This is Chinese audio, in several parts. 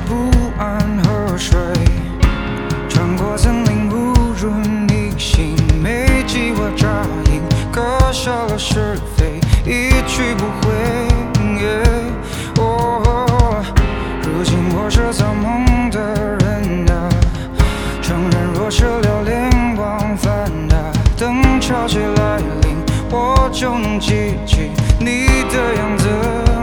不安河水，穿过森林误入你心，没计划扎营，割舍了是非，一去不回。如今我是造梦的人啊，承认若是流连忘返啊，等潮起来临，我就能记起你的样子。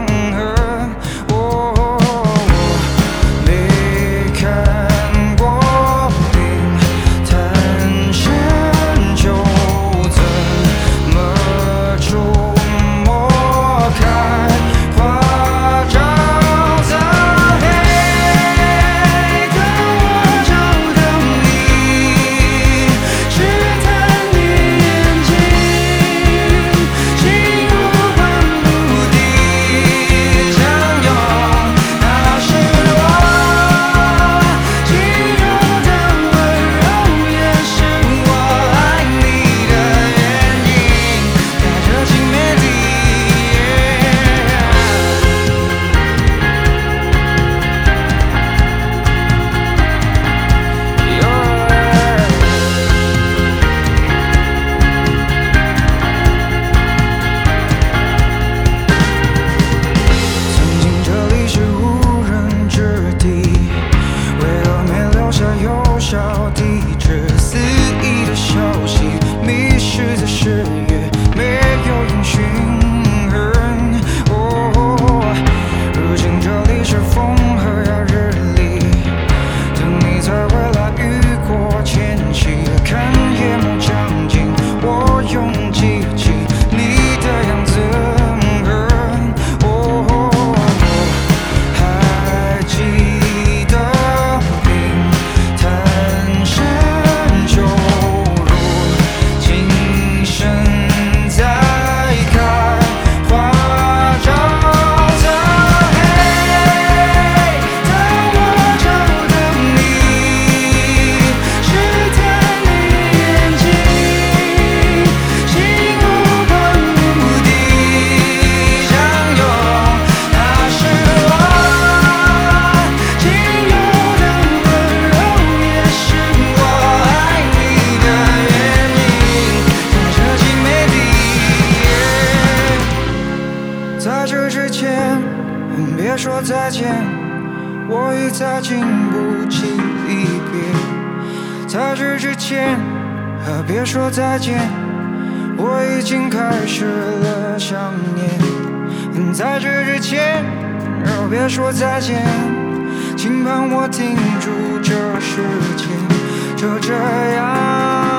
在这之前，别说再见，我已再经不起离别。在这之前，别说再见，我已经开始了想念。在这之前，别说再见，请帮我停住这时间，就这样。